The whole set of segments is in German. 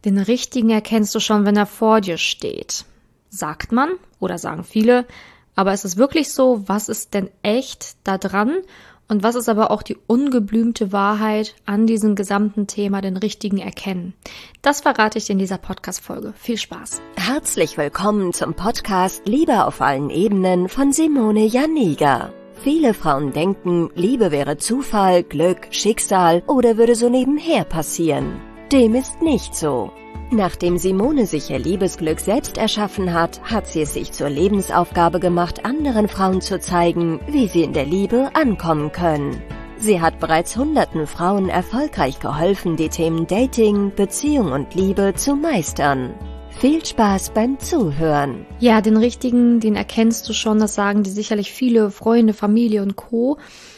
Den Richtigen erkennst du schon, wenn er vor dir steht. Sagt man oder sagen viele, aber ist es wirklich so? Was ist denn echt da dran? Und was ist aber auch die ungeblümte Wahrheit an diesem gesamten Thema, den Richtigen erkennen? Das verrate ich dir in dieser Podcast-Folge. Viel Spaß! Herzlich willkommen zum Podcast Liebe auf allen Ebenen von Simone Janiga. Viele Frauen denken, Liebe wäre Zufall, Glück, Schicksal oder würde so nebenher passieren. Dem ist nicht so. Nachdem Simone sich ihr Liebesglück selbst erschaffen hat, hat sie es sich zur Lebensaufgabe gemacht, anderen Frauen zu zeigen, wie sie in der Liebe ankommen können. Sie hat bereits hunderten Frauen erfolgreich geholfen, die Themen Dating, Beziehung und Liebe zu meistern. Viel Spaß beim Zuhören. Ja, den Richtigen, den erkennst du schon, das sagen dir sicherlich viele Freunde, Familie und Co.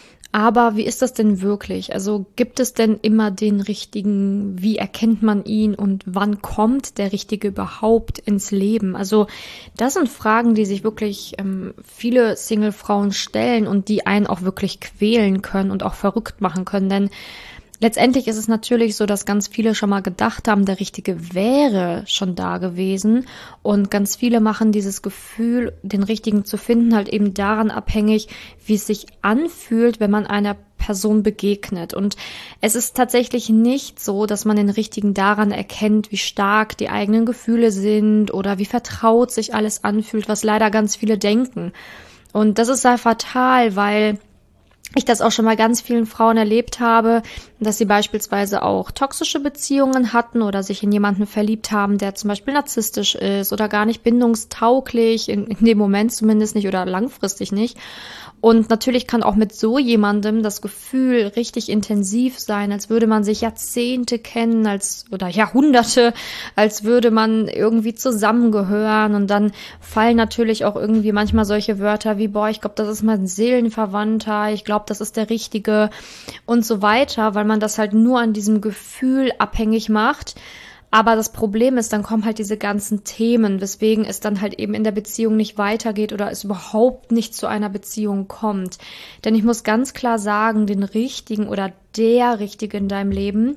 Aber wie ist das denn wirklich? Also gibt es denn immer den Richtigen? Wie erkennt man ihn und wann kommt der Richtige überhaupt ins Leben? Also das sind Fragen, die sich wirklich viele Single-Frauen stellen und die einen auch wirklich quälen können und auch verrückt machen können. Denn letztendlich ist es natürlich so, dass ganz viele schon mal gedacht haben, der Richtige wäre schon da gewesen. Und ganz viele machen dieses Gefühl, den Richtigen zu finden, halt eben daran abhängig, wie es sich anfühlt, wenn man einer Person begegnet. Und es ist tatsächlich nicht so, dass man den Richtigen daran erkennt, wie stark die eigenen Gefühle sind oder wie vertraut sich alles anfühlt, was leider ganz viele denken. Und das ist sehr fatal, weil ich das auch schon mal ganz vielen Frauen erlebt habe, dass sie beispielsweise auch toxische Beziehungen hatten oder sich in jemanden verliebt haben, der zum Beispiel narzisstisch ist oder gar nicht bindungstauglich, in dem Moment zumindest nicht oder langfristig nicht. Und natürlich kann auch mit so jemandem das Gefühl richtig intensiv sein, als würde man sich Jahrzehnte kennen, oder Jahrhunderte, als würde man irgendwie zusammengehören. Und dann fallen natürlich auch irgendwie manchmal solche Wörter wie, boah, ich glaube, das ist mein Seelenverwandter, ich glaube, das ist der Richtige und so weiter, weil man das halt nur an diesem Gefühl abhängig macht. Aber das Problem ist, dann kommen halt diese ganzen Themen, weswegen es dann halt eben in der Beziehung nicht weitergeht oder es überhaupt nicht zu einer Beziehung kommt. Denn ich muss ganz klar sagen, den Richtigen oder der Richtige in deinem Leben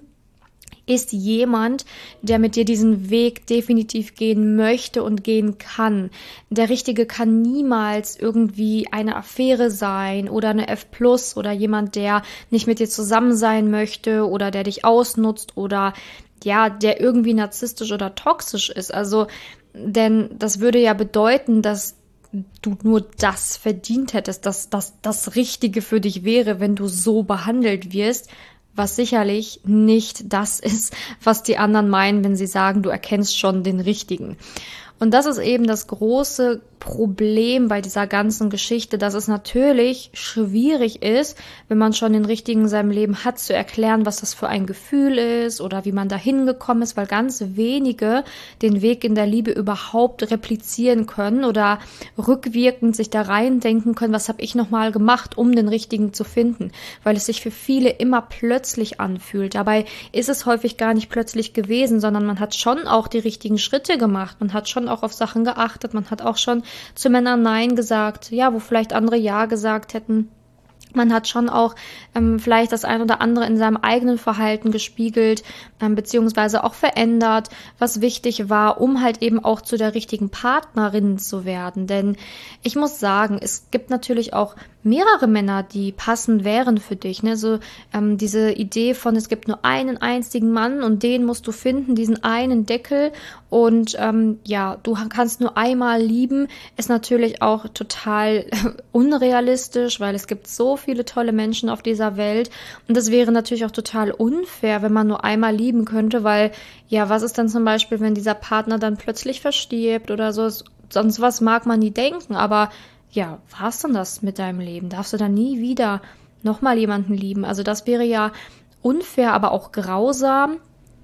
ist jemand, der mit dir diesen Weg definitiv gehen möchte und gehen kann. Der Richtige kann niemals irgendwie eine Affäre sein oder eine F+ oder jemand, der nicht mit dir zusammen sein möchte oder der dich ausnutzt oder ja, der irgendwie narzisstisch oder toxisch ist. Also, denn das würde ja bedeuten, dass du nur das verdient hättest, dass das Richtige für dich wäre, wenn du so behandelt wirst, was sicherlich nicht das ist, was die anderen meinen, wenn sie sagen, du erkennst schon den Richtigen. Und das ist eben das große Problem bei dieser ganzen Geschichte, dass es natürlich schwierig ist, wenn man schon den Richtigen in seinem Leben hat, zu erklären, was das für ein Gefühl ist oder wie man da hingekommen ist, weil ganz wenige den Weg in der Liebe überhaupt replizieren können oder rückwirkend sich da reindenken können, was habe ich nochmal gemacht, um den Richtigen zu finden, weil es sich für viele immer plötzlich anfühlt. Dabei ist es häufig gar nicht plötzlich gewesen, sondern man hat schon auch die richtigen Schritte gemacht, man hat schon auch auf Sachen geachtet, man hat auch schon zu Männern Nein gesagt, ja, wo vielleicht andere Ja gesagt hätten. Man hat schon auch vielleicht das ein oder andere in seinem eigenen Verhalten gespiegelt, beziehungsweise auch verändert, was wichtig war, um halt eben auch zu der richtigen Partnerin zu werden. Denn ich muss sagen, es gibt natürlich auch mehrere Männer, die passend wären für dich. Ne? So diese Idee von, es gibt nur einen einzigen Mann und den musst du finden, diesen einen Deckel. Und du kannst nur einmal lieben, ist natürlich auch total unrealistisch, weil es gibt so viele tolle Menschen auf dieser Welt. Und das wäre natürlich auch total unfair, wenn man nur einmal lieben könnte, weil, ja, was ist dann zum Beispiel, wenn dieser Partner dann plötzlich verstirbt oder so? Sonst was mag man nie denken, aber ja, war's denn das mit deinem Leben? Darfst du dann nie wieder nochmal jemanden lieben? Also das wäre ja unfair, aber auch grausam.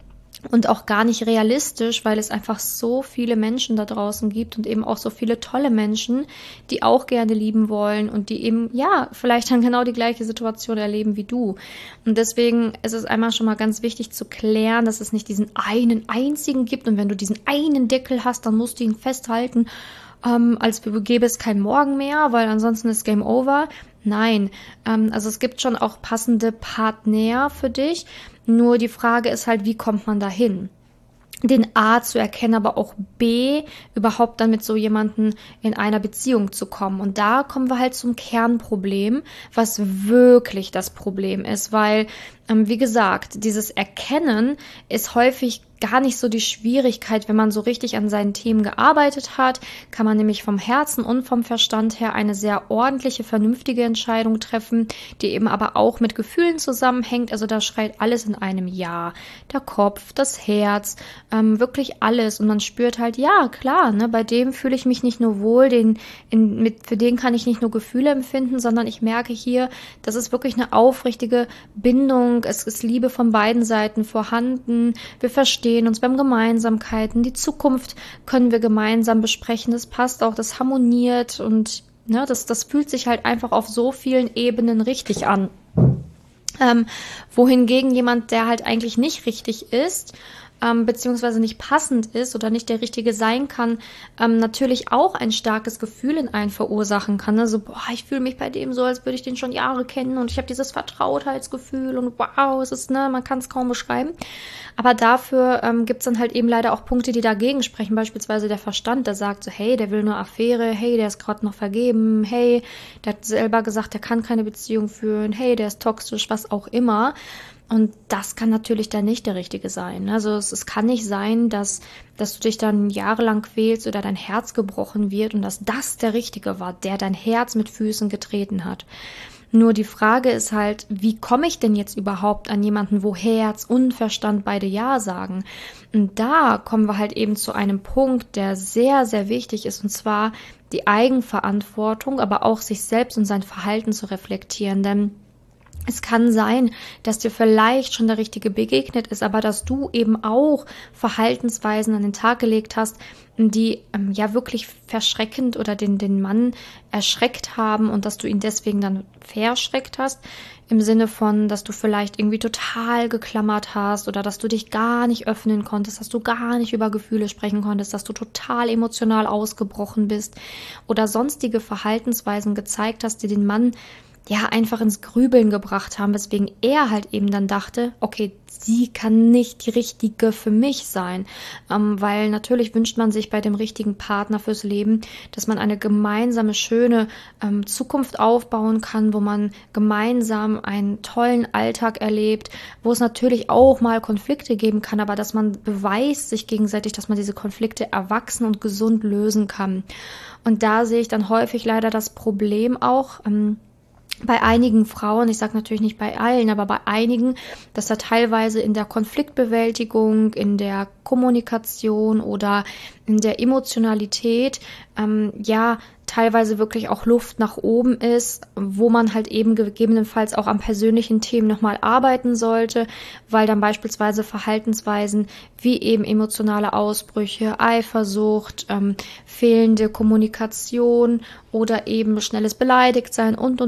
Und auch gar nicht realistisch, weil es einfach so viele Menschen da draußen gibt und eben auch so viele tolle Menschen, die auch gerne lieben wollen und die eben, ja, vielleicht dann genau die gleiche Situation erleben wie du. Und deswegen ist es einmal schon mal ganz wichtig zu klären, dass es nicht diesen einen einzigen gibt und wenn du diesen einen Deckel hast, dann musst du ihn festhalten, als gäbe es kein Morgen mehr, weil ansonsten ist Game Over. Nein, also es gibt schon auch passende Partner für dich, nur die Frage ist halt, wie kommt man dahin? den A zu erkennen, aber auch B, überhaupt dann mit so jemanden in einer Beziehung zu kommen. Und da kommen wir halt zum Kernproblem, was wirklich das Problem ist, weil, wie gesagt, dieses Erkennen ist häufig gar nicht so die Schwierigkeit, wenn man so richtig an seinen Themen gearbeitet hat, kann man nämlich vom Herzen und vom Verstand her eine sehr ordentliche, vernünftige Entscheidung treffen, die eben aber auch mit Gefühlen zusammenhängt. Also da schreit alles in einem Ja. Der Kopf, das Herz, wirklich alles. Und man spürt halt, ja, klar, ne, bei dem fühle ich mich nicht nur wohl, für den kann ich nicht nur Gefühle empfinden, sondern ich merke hier, das ist wirklich eine aufrichtige Bindung. Es ist Liebe von beiden Seiten vorhanden. Wir verstehen uns, wir haben Gemeinsamkeiten, die Zukunft können wir gemeinsam besprechen, das passt auch, das harmoniert und ne, das fühlt sich halt einfach auf so vielen Ebenen richtig an. Wohingegen jemand, der halt eigentlich nicht richtig ist, beziehungsweise nicht passend ist oder nicht der Richtige sein kann, natürlich auch ein starkes Gefühl in einen verursachen kann. Also, boah, ich fühle mich bei dem so, als würde ich den schon Jahre kennen und ich habe dieses Vertrautheitsgefühl und wow, es ist, ne, man kann es kaum beschreiben. Aber dafür gibt's dann halt eben leider auch Punkte, die dagegen sprechen. Beispielsweise der Verstand, der sagt so, hey, der will nur Affäre, hey, der ist gerade noch vergeben, hey, der hat selber gesagt, der kann keine Beziehung führen, hey, der ist toxisch, was auch immer. Und das kann natürlich dann nicht der Richtige sein. Also es kann nicht sein, dass du dich dann jahrelang quälst oder dein Herz gebrochen wird und dass das der Richtige war, der dein Herz mit Füßen getreten hat. Nur die Frage ist halt, wie komme ich denn jetzt überhaupt an jemanden, wo Herz und Verstand beide Ja sagen? Und da kommen wir halt eben zu einem Punkt, der sehr, sehr wichtig ist, und zwar die Eigenverantwortung, aber auch sich selbst und sein Verhalten zu reflektieren. Denn es kann sein, dass dir vielleicht schon der Richtige begegnet ist, aber dass du eben auch Verhaltensweisen an den Tag gelegt hast, die ja wirklich verschreckend oder den Mann erschreckt haben und dass du ihn deswegen dann verschreckt hast, im Sinne von, dass du vielleicht irgendwie total geklammert hast oder dass du dich gar nicht öffnen konntest, dass du gar nicht über Gefühle sprechen konntest, dass du total emotional ausgebrochen bist oder sonstige Verhaltensweisen gezeigt hast, die den Mann ja einfach ins Grübeln gebracht haben, weswegen er halt eben dann dachte, okay, sie kann nicht die Richtige für mich sein, weil natürlich wünscht man sich bei dem richtigen Partner fürs Leben, dass man eine gemeinsame, schöne Zukunft aufbauen kann, wo man gemeinsam einen tollen Alltag erlebt, wo es natürlich auch mal Konflikte geben kann, aber dass man beweist sich gegenseitig, dass man diese Konflikte erwachsen und gesund lösen kann. Und da sehe ich dann häufig leider das Problem auch, bei einigen Frauen, ich sage natürlich nicht bei allen, aber bei einigen, dass da teilweise in der Konfliktbewältigung, in der Kommunikation oder in der Emotionalität ja teilweise wirklich auch Luft nach oben ist, wo man halt eben gegebenenfalls auch am persönlichen Themen nochmal arbeiten sollte, weil dann beispielsweise Verhaltensweisen wie eben emotionale Ausbrüche, Eifersucht, fehlende Kommunikation oder eben schnelles Beleidigtsein und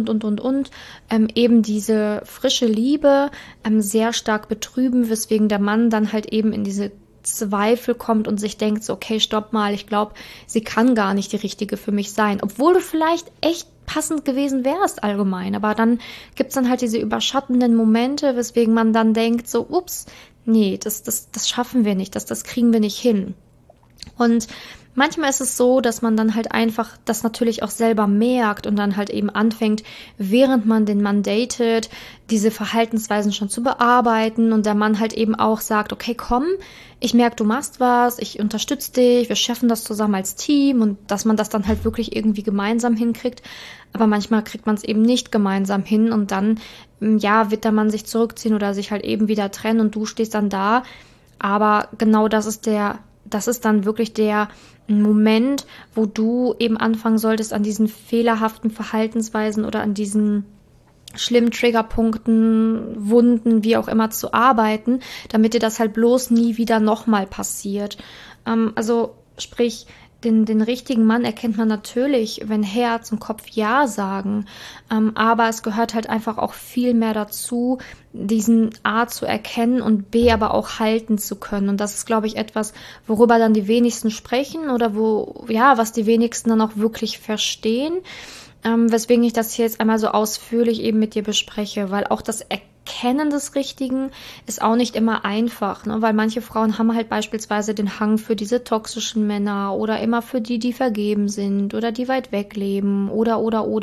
eben diese frische Liebe sehr stark betrüben, weswegen der Mann dann halt eben in diese Zweifel kommt und sich denkt, so, okay, stopp mal, ich glaube, sie kann gar nicht die Richtige für mich sein, obwohl du vielleicht echt passend gewesen wärst allgemein, aber dann gibt's dann halt diese überschattenden Momente, weswegen man dann denkt, so, ups, nee, das schaffen wir nicht, das kriegen wir nicht hin. Und manchmal ist es so, dass man dann halt einfach das natürlich auch selber merkt und dann halt eben anfängt, während man den Mann datet, diese Verhaltensweisen schon zu bearbeiten und der Mann halt eben auch sagt, okay, komm, ich merke, du machst was, ich unterstütze dich, wir schaffen das zusammen als Team und dass man das dann halt wirklich irgendwie gemeinsam hinkriegt. Aber manchmal kriegt man es eben nicht gemeinsam hin und dann, ja, wird der Mann sich zurückziehen oder sich halt eben wieder trennen und du stehst dann da. Aber genau das ist dann wirklich der Moment, wo du eben anfangen solltest, an diesen fehlerhaften Verhaltensweisen oder an diesen schlimmen Triggerpunkten, Wunden, wie auch immer zu arbeiten, damit dir das halt bloß nie wieder nochmal passiert. Also sprich, den richtigen Mann erkennt man natürlich, wenn Herz und Kopf Ja sagen, aber es gehört halt einfach auch viel mehr dazu, diesen A zu erkennen und B aber auch halten zu können. Und das ist, glaube ich, etwas, worüber dann die wenigsten sprechen oder was die wenigsten dann auch wirklich verstehen. Weswegen ich das hier jetzt einmal so ausführlich eben mit dir bespreche, weil auch das Erkennen des Richtigen ist auch nicht immer einfach, ne? Weil manche Frauen haben halt beispielsweise den Hang für diese toxischen Männer oder immer für die, die vergeben sind oder die weit weg leben oder.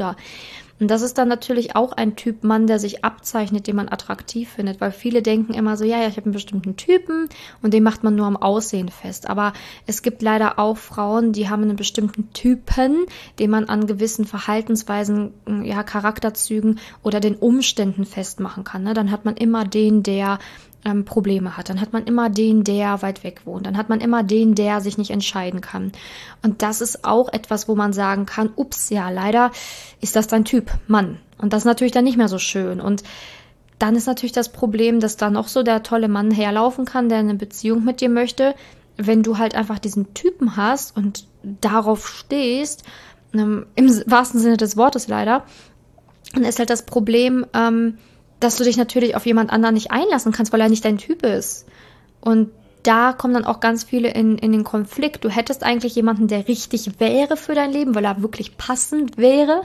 Und das ist dann natürlich auch ein Typ Mann, der sich abzeichnet, den man attraktiv findet, weil viele denken immer so, ja, ich habe einen bestimmten Typen und den macht man nur am Aussehen fest. Aber es gibt leider auch Frauen, die haben einen bestimmten Typen, den man an gewissen Verhaltensweisen, ja, Charakterzügen oder den Umständen festmachen kann. Ne? Dann hat man immer den, der Probleme hat. Dann hat man immer den, der weit weg wohnt. Dann hat man immer den, der sich nicht entscheiden kann. Und das ist auch etwas, wo man sagen kann, ups, ja, leider ist das dein Typ, Mann. Und das ist natürlich dann nicht mehr so schön. Und dann ist natürlich das Problem, dass da noch so der tolle Mann herlaufen kann, der eine Beziehung mit dir möchte. Wenn du halt einfach diesen Typen hast und darauf stehst, im wahrsten Sinne des Wortes leider, dann ist halt das Problem, dass du dich natürlich auf jemand anderen nicht einlassen kannst, weil er nicht dein Typ ist. Und da kommen dann auch ganz viele in den Konflikt. Du hättest eigentlich jemanden, der richtig wäre für dein Leben, weil er wirklich passend wäre.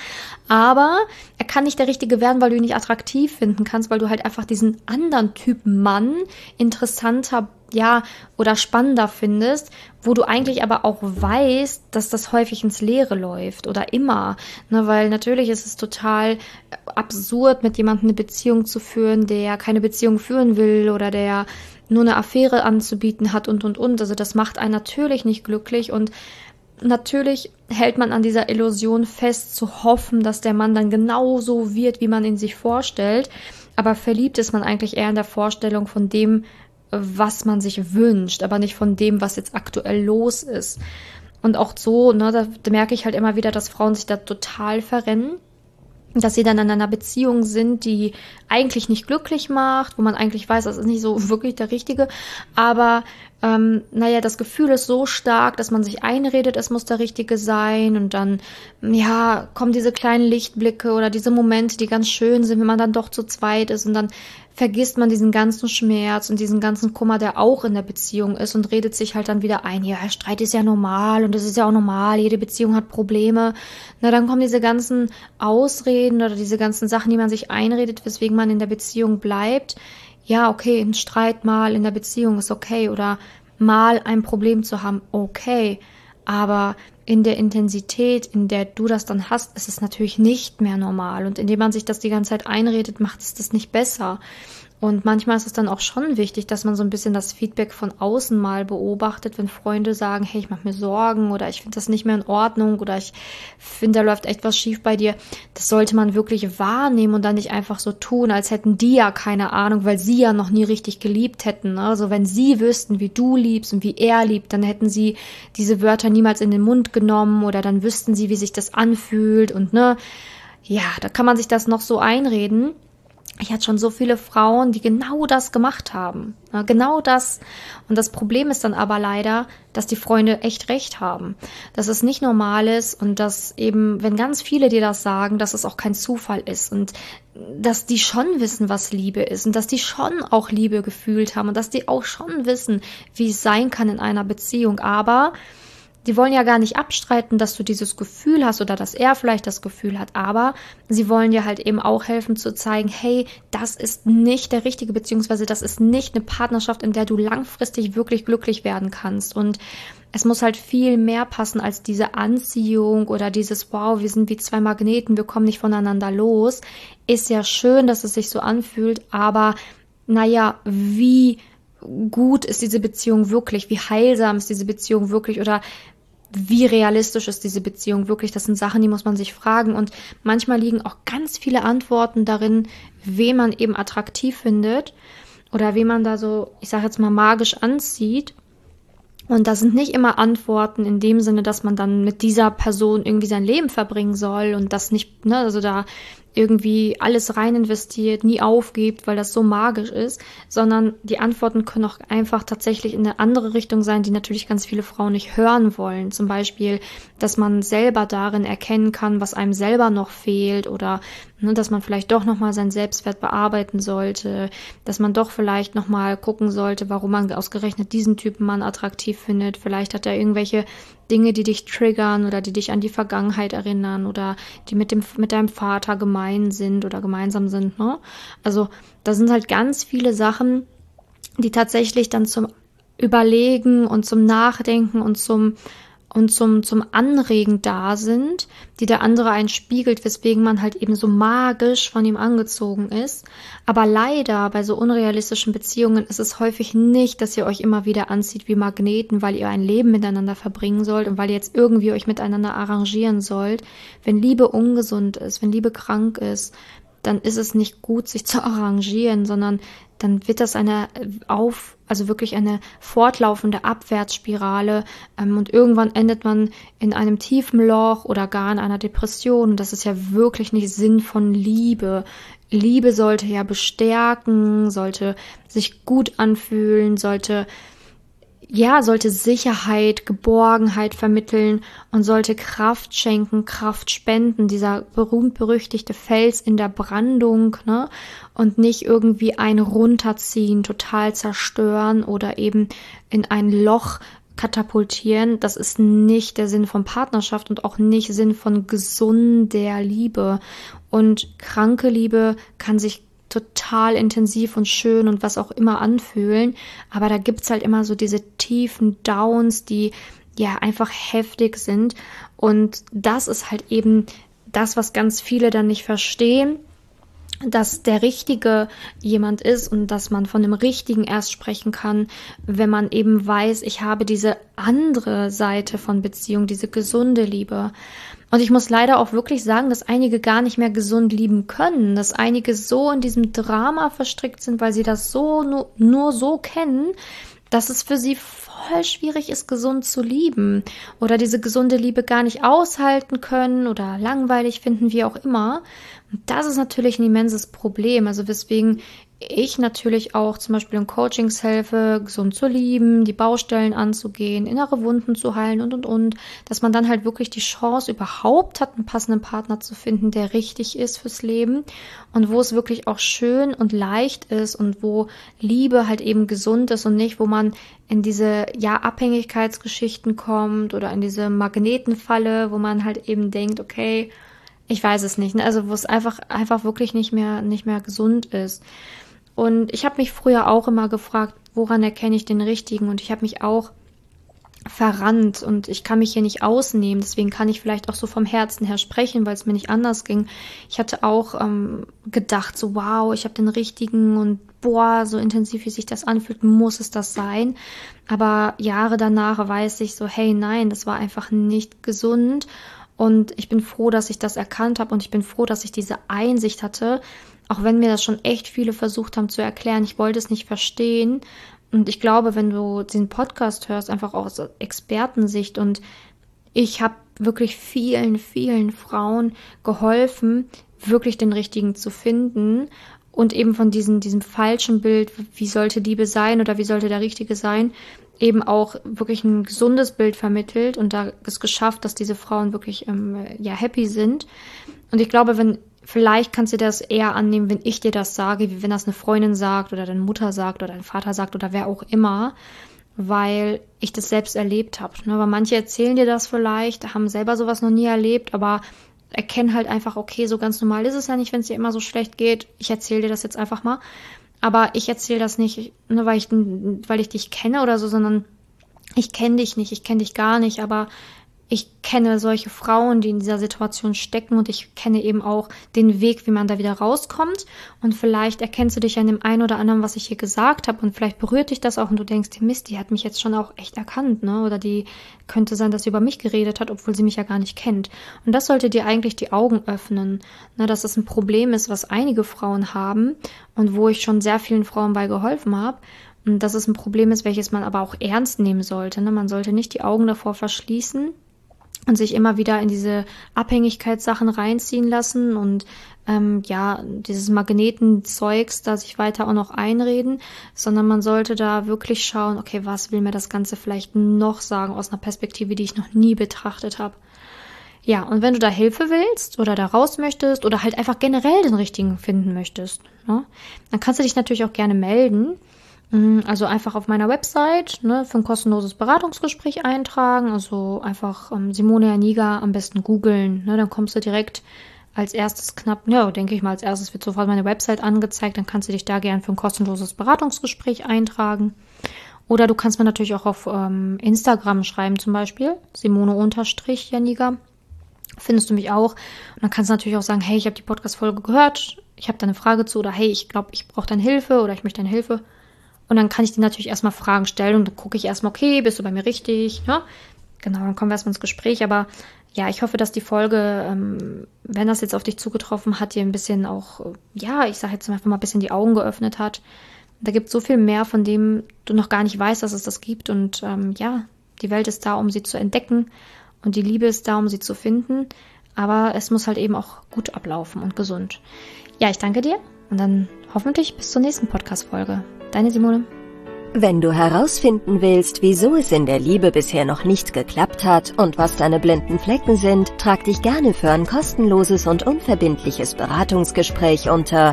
Aber er kann nicht der Richtige werden, weil du ihn nicht attraktiv finden kannst, weil du halt einfach diesen anderen Typ Mann interessanter, ja, oder spannender findest, wo du eigentlich aber auch weißt, dass das häufig ins Leere läuft oder immer, ne, weil natürlich ist es total absurd, mit jemandem eine Beziehung zu führen, der keine Beziehung führen will oder der nur eine Affäre anzubieten hat und. Also das macht einen natürlich nicht glücklich und natürlich hält man an dieser Illusion fest, zu hoffen, dass der Mann dann genauso wird, wie man ihn sich vorstellt, aber verliebt ist man eigentlich eher in der Vorstellung von dem, was man sich wünscht, aber nicht von dem, was jetzt aktuell los ist. Und auch so, ne, da merke ich halt immer wieder, dass Frauen sich da total verrennen, dass sie dann in einer Beziehung sind, die eigentlich nicht glücklich macht, wo man eigentlich weiß, das ist nicht so wirklich der Richtige, aber das Gefühl ist so stark, dass man sich einredet, es muss der Richtige sein und dann, ja, kommen diese kleinen Lichtblicke oder diese Momente, die ganz schön sind, wenn man dann doch zu zweit ist und dann vergisst man diesen ganzen Schmerz und diesen ganzen Kummer, der auch in der Beziehung ist und redet sich halt dann wieder ein, ja, Streit ist ja normal und das ist ja auch normal, jede Beziehung hat Probleme. Na, dann kommen diese ganzen Ausreden oder diese ganzen Sachen, die man sich einredet, weswegen man in der Beziehung bleibt. Ja, okay, ein Streit mal in der Beziehung ist okay oder mal ein Problem zu haben, okay, aber in der Intensität, in der du das dann hast, ist es natürlich nicht mehr normal und indem man sich das die ganze Zeit einredet, macht es das nicht besser. Und manchmal ist es dann auch schon wichtig, dass man so ein bisschen das Feedback von außen mal beobachtet, wenn Freunde sagen, hey, ich mache mir Sorgen oder ich finde das nicht mehr in Ordnung oder ich finde, da läuft echt was schief bei dir. Das sollte man wirklich wahrnehmen und dann nicht einfach so tun, als hätten die ja keine Ahnung, weil sie ja noch nie richtig geliebt hätten. Also wenn sie wüssten, wie du liebst und wie er liebt, dann hätten sie diese Wörter niemals in den Mund genommen oder dann wüssten sie, wie sich das anfühlt und ne, ja, da kann man sich das noch so einreden. Ich hatte schon so viele Frauen, die genau das gemacht haben. Ja, genau das. Und das Problem ist dann aber leider, dass die Freunde echt recht haben. Dass es nicht normal ist und dass eben, wenn ganz viele dir das sagen, dass es auch kein Zufall ist und dass die schon wissen, was Liebe ist und dass die schon auch Liebe gefühlt haben und dass die auch schon wissen, wie es sein kann in einer Beziehung. Aber die wollen ja gar nicht abstreiten, dass du dieses Gefühl hast oder dass er vielleicht das Gefühl hat, aber sie wollen dir halt eben auch helfen zu zeigen, hey, das ist nicht der Richtige, beziehungsweise das ist nicht eine Partnerschaft, in der du langfristig wirklich glücklich werden kannst und es muss halt viel mehr passen als diese Anziehung oder dieses, wow, wir sind wie zwei Magneten, wir kommen nicht voneinander los. Ist ja schön, dass es sich so anfühlt, aber naja, wie gut ist diese Beziehung wirklich, wie heilsam ist diese Beziehung wirklich oder wie realistisch ist diese Beziehung wirklich? Das sind Sachen, die muss man sich fragen und manchmal liegen auch ganz viele Antworten darin, wen man eben attraktiv findet oder wen man da so, ich sage jetzt mal, magisch anzieht. Und das sind nicht immer Antworten in dem Sinne, dass man dann mit dieser Person irgendwie sein Leben verbringen soll und das nicht, ne, also da irgendwie alles rein investiert, nie aufgibt, weil das so magisch ist, sondern die Antworten können auch einfach tatsächlich in eine andere Richtung sein, die natürlich ganz viele Frauen nicht hören wollen. Zum Beispiel, dass man selber darin erkennen kann, was einem selber noch fehlt oder ne, dass man vielleicht doch nochmal seinen Selbstwert bearbeiten sollte, dass man doch vielleicht nochmal gucken sollte, warum man ausgerechnet diesen Typen Mann attraktiv findet. Vielleicht hat er irgendwelche Dinge, die dich triggern oder die dich an die Vergangenheit erinnern oder die mit deinem Vater gemeinsam sind, ne? Also da sind halt ganz viele Sachen, die tatsächlich dann zum Überlegen und zum Nachdenken und zum Anregen da sind, die der andere einen spiegelt, weswegen man halt eben so magisch von ihm angezogen ist. Aber leider bei so unrealistischen Beziehungen ist es häufig nicht, dass ihr euch immer wieder anzieht wie Magneten, weil ihr ein Leben miteinander verbringen sollt und weil ihr jetzt irgendwie euch miteinander arrangieren sollt. Wenn Liebe ungesund ist, wenn Liebe krank ist, dann ist es nicht gut, sich zu arrangieren, sondern dann wird das wirklich eine fortlaufende Abwärtsspirale, und irgendwann endet man in einem tiefen Loch oder gar in einer Depression. Das ist ja wirklich nicht Sinn von Liebe. Liebe sollte ja bestärken, sollte sich gut anfühlen, sollte Sicherheit, Geborgenheit vermitteln und sollte Kraft schenken, Kraft spenden, dieser berühmt-berüchtigte Fels in der Brandung, ne? Und nicht irgendwie einen runterziehen, total zerstören oder eben in ein Loch katapultieren. Das ist nicht der Sinn von Partnerschaft und auch nicht Sinn von gesunder Liebe. Und kranke Liebe kann sich total intensiv und schön und was auch immer anfühlen, aber da gibt's halt immer so diese tiefen Downs, die ja einfach heftig sind, und das ist halt eben das, was ganz viele dann nicht verstehen, dass der Richtige jemand ist und dass man von dem Richtigen erst sprechen kann, wenn man eben weiß, ich habe diese andere Seite von Beziehung, diese gesunde Liebe. Und ich muss leider auch wirklich sagen, dass einige gar nicht mehr gesund lieben können, dass einige so in diesem Drama verstrickt sind, weil sie das so nur so kennen, dass es für sie voll schwierig ist, gesund zu lieben oder diese gesunde Liebe gar nicht aushalten können oder langweilig finden, wie auch immer. Und das ist natürlich ein immenses Problem, also weswegen ich natürlich auch zum Beispiel in Coachings helfe, gesund zu lieben, die Baustellen anzugehen, innere Wunden zu heilen und, dass man dann halt wirklich die Chance überhaupt hat, einen passenden Partner zu finden, der richtig ist fürs Leben und wo es wirklich auch schön und leicht ist und wo Liebe halt eben gesund ist und nicht, wo man in diese Abhängigkeitsgeschichten kommt oder in diese Magnetenfalle, wo man halt eben denkt, okay, ich weiß es nicht, ne? Also wo es einfach wirklich nicht mehr gesund ist. Und ich habe mich früher auch immer gefragt, woran erkenne ich den Richtigen? Und ich habe mich auch verrannt und ich kann mich hier nicht ausnehmen. Deswegen kann ich vielleicht auch so vom Herzen her sprechen, weil es mir nicht anders ging. Ich hatte auch gedacht, so wow, ich habe den Richtigen und boah, so intensiv wie sich das anfühlt, muss es das sein. Aber Jahre danach weiß ich so, hey, nein, das war einfach nicht gesund. Und ich bin froh, dass ich das erkannt habe und ich bin froh, dass ich diese Einsicht hatte, auch wenn mir das schon echt viele versucht haben zu erklären. Ich wollte es nicht verstehen. Und ich glaube, wenn du den Podcast hörst, einfach aus Expertensicht, und ich habe wirklich vielen, vielen Frauen geholfen, wirklich den Richtigen zu finden und eben von diesem falschen Bild, wie sollte Liebe sein oder wie sollte der Richtige sein, eben auch wirklich ein gesundes Bild vermittelt und da ist geschafft, dass diese Frauen wirklich happy sind. Und ich glaube, vielleicht kannst du das eher annehmen, wenn ich dir das sage, wie wenn das eine Freundin sagt oder deine Mutter sagt oder dein Vater sagt oder wer auch immer, weil ich das selbst erlebt habe. Ne? Weil manche erzählen dir das vielleicht, haben selber sowas noch nie erlebt, aber erkennen halt einfach, okay, so ganz normal ist es ja nicht, wenn es dir immer so schlecht geht. Ich erzähle dir das jetzt einfach mal. Aber ich erzähle das nicht, nur weil ich dich kenne oder so, sondern ich kenne dich nicht, ich kenne dich gar nicht, aber ich kenne solche Frauen, die in dieser Situation stecken, und ich kenne eben auch den Weg, wie man da wieder rauskommt. Und vielleicht erkennst du dich an dem einen oder anderen, was ich hier gesagt habe, und vielleicht berührt dich das auch und du denkst, Mist, die hat mich jetzt schon auch echt erkannt, ne? Oder die könnte sein, dass sie über mich geredet hat, obwohl sie mich ja gar nicht kennt. Und das sollte dir eigentlich die Augen öffnen, ne? Dass das ein Problem ist, was einige Frauen haben und wo ich schon sehr vielen Frauen bei geholfen habe. Und dass es ein Problem ist, welches man aber auch ernst nehmen sollte, ne? Man sollte nicht die Augen davor verschließen und sich immer wieder in diese Abhängigkeitssachen reinziehen lassen und dieses Magnetenzeugs da sich weiter auch noch einreden, sondern man sollte da wirklich schauen, okay, was will mir das Ganze vielleicht noch sagen aus einer Perspektive, die ich noch nie betrachtet habe. Ja, und wenn du da Hilfe willst oder da raus möchtest oder halt einfach generell den Richtigen finden möchtest, ne, dann kannst du dich natürlich auch gerne melden. Also einfach auf meiner Website, ne, für ein kostenloses Beratungsgespräch eintragen. Also einfach Simone Janiga am besten googeln. Ne, dann kommst du direkt als erstes denke ich mal, als erstes wird sofort meine Website angezeigt. Dann kannst du dich da gern für ein kostenloses Beratungsgespräch eintragen. Oder du kannst mir natürlich auch auf Instagram schreiben zum Beispiel, Simone_Janiga. Findest du mich auch. Und dann kannst du natürlich auch sagen, hey, ich habe die Podcast-Folge gehört, ich habe da eine Frage zu, oder hey, ich glaube, ich brauche deine Hilfe oder ich möchte deine Hilfe. Und dann kann ich dir natürlich erstmal Fragen stellen und dann gucke ich erstmal, okay, bist du bei mir richtig? Ja? Genau, dann kommen wir erstmal ins Gespräch. Aber ja, ich hoffe, dass die Folge, wenn das jetzt auf dich zugetroffen hat, dir ein bisschen auch, ich sage jetzt einfach mal ein bisschen die Augen geöffnet hat. Da gibt es so viel mehr, von dem du noch gar nicht weißt, dass es das gibt. Und die Welt ist da, um sie zu entdecken. Und die Liebe ist da, um sie zu finden. Aber es muss halt eben auch gut ablaufen und gesund. Ja, ich danke dir. Und dann hoffentlich bis zur nächsten Podcast-Folge. Deine Simone. Wenn du herausfinden willst, wieso es in der Liebe bisher noch nicht geklappt hat und was deine blinden Flecken sind, trag dich gerne für ein kostenloses und unverbindliches Beratungsgespräch unter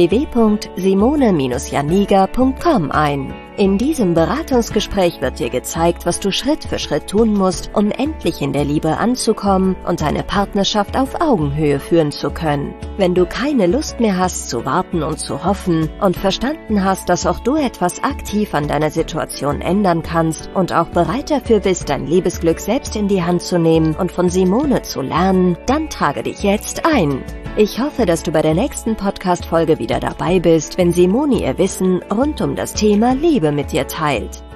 www.simone-janiga.com ein. In diesem Beratungsgespräch wird dir gezeigt, was du Schritt für Schritt tun musst, um endlich in der Liebe anzukommen und deine Partnerschaft auf Augenhöhe führen zu können. Wenn du keine Lust mehr hast zu warten und zu hoffen und verstanden hast, dass auch du etwas aktiv an deiner Situation ändern kannst und auch bereit dafür bist, dein Liebesglück selbst in die Hand zu nehmen und von Simone zu lernen, dann trage dich jetzt ein. Ich hoffe, dass du bei der nächsten Podcast-Folge wieder dabei bist, wenn Simone ihr Wissen rund um das Thema Liebe mit dir teilt.